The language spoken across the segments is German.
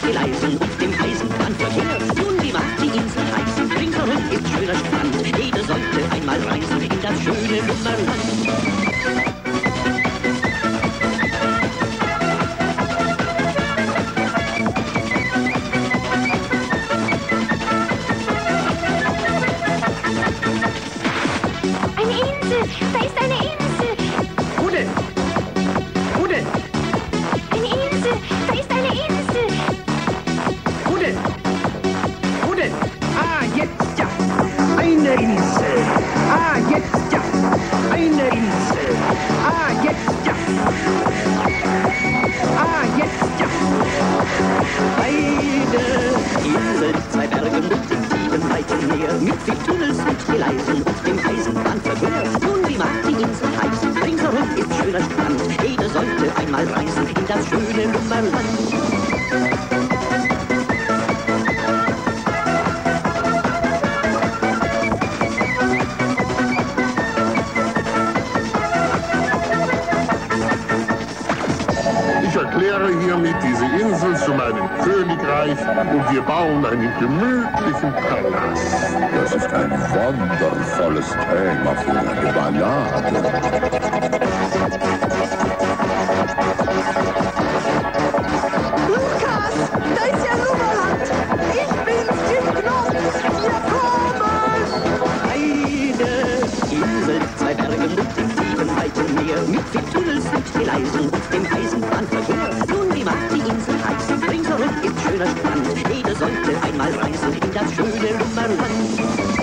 Gleisen und dem Eisenbahnverkehr. Nun, wie macht die Insel heiß? Ringsherum ist schöner Strand. Jeder sollte einmal reisen in das schöne Lummerland. Da ist eine Insel! Wo denn? Wo denn? Eine Insel! Da ist eine Insel! Wo denn? Wo denn? Ah, jetzt ja! Eine Insel! Ah, jetzt ja! Eine Insel! Ah, jetzt ja! Ah, jetzt ja! Eine Insel, zwei Berge und im tiefen weiten Meer, mit viel Tunnels und Gleisen und dem Eisenbahnverkehr. Nun, wie macht die Insel heiß? Ringsherum ist schöner Strand. Jeder sollte einmal reisen in das schöne Lummerland. Ich erkläre hiermit diese Insel zu meinem Königreich und wir bauen einen gemütlichen Palast. Das ist ein wundervolles Thema für eine Ballade. Lukas, da ist ja Lummerland. Ich bin's, Jim Knopf. Wir kommen. Eine Insel, zwei Berge und im tiefen weiten Meer, mit viel Tunnels und Gleisen und dem Eisenbahnverkehr. Nun, wie macht die Insel heiß? Ringsherum ist schöner Strand. Jeder sollte einmal reisen in das schöne Lummerland.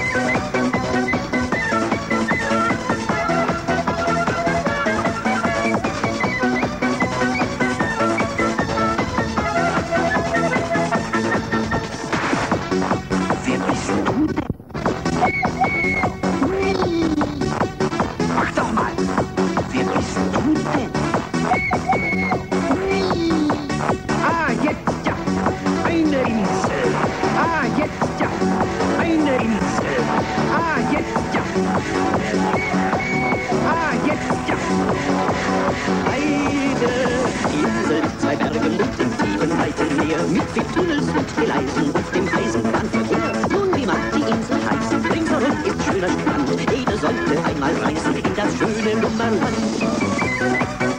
Mach doch mal! Wer bist du denn? Ah, jetzt ja! Eine Insel! Ah, jetzt ja! Eine Insel! Ah, jetzt ja! Ah, jetzt ja! Eine Insel, zwei Berge und im tiefen weiten Meer, mit viel Tunnels und Gleisen und dem Eisenbahnverkehr. Nun, wie macht die Insel heiß? Ringsherum ist schöner Strand. Jeder sollte einmal reisen in das schöne Lummerland.